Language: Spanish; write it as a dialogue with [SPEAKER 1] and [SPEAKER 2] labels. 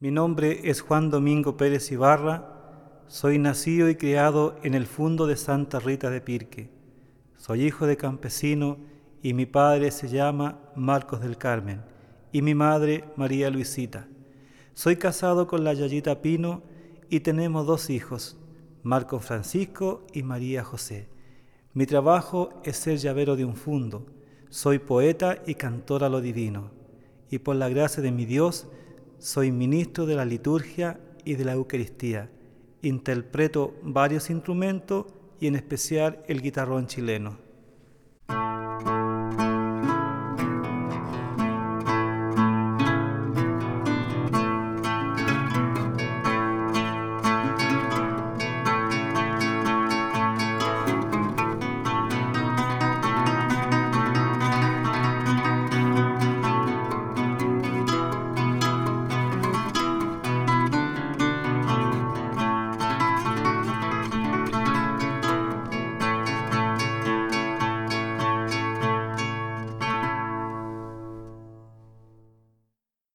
[SPEAKER 1] Mi nombre es Juan Domingo Pérez Ibarra, soy nacido y criado en el fundo de Santa Rita de Pirque. Soy hijo de campesino y mi padre se llama Marcos del Carmen y mi madre María Luisita. Soy casado con la Yayita Pino y tenemos 2 hijos, Marco Francisco y María José. Mi trabajo es ser llavero de un fundo. Soy poeta y cantor a lo divino. Y por la gracia de mi Dios, soy ministro de la liturgia y de la Eucaristía. Interpreto varios instrumentos y en especial el guitarrón chileno.